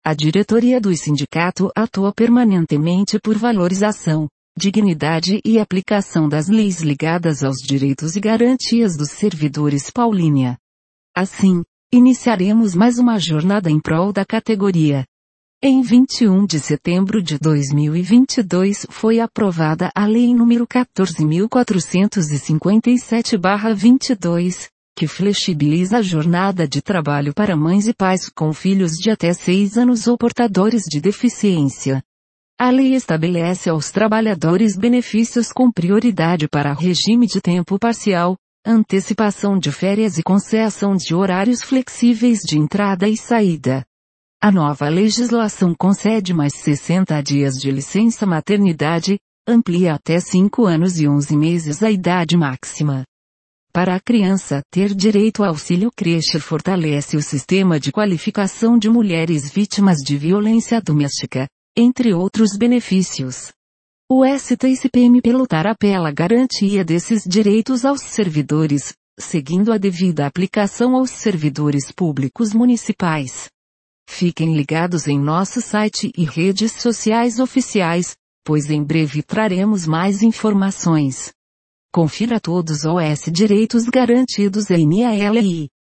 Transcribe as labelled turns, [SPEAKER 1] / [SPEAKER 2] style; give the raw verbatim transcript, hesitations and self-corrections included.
[SPEAKER 1] A diretoria do sindicato atua permanentemente por valorização, dignidade e aplicação das leis ligadas aos direitos e garantias dos servidores paulínia. Assim, iniciaremos mais uma jornada em prol da categoria. Em vinte e um de setembro de dois mil e vinte e dois foi aprovada a Lei número quatorze mil quatrocentos e cinquenta e sete barra vinte e dois, que flexibiliza a jornada de trabalho para mães e pais com filhos de até seis anos ou portadores de deficiência. A lei estabelece aos trabalhadores benefícios com prioridade para regime de tempo parcial, antecipação de férias e concessão de horários flexíveis de entrada e saída. A nova legislação concede mais sessenta dias de licença maternidade, amplia até cinco anos e onze meses a idade máxima. Para a criança ter direito ao auxílio creche fortalece o sistema de qualificação de mulheres vítimas de violência doméstica, entre outros benefícios. O S T C P M P lutará pela garantia desses direitos aos servidores, seguindo a devida aplicação aos servidores públicos municipais. Fiquem ligados em nosso site e redes sociais oficiais, pois em breve traremos mais informações. Confira todos os direitos garantidos em N A L I.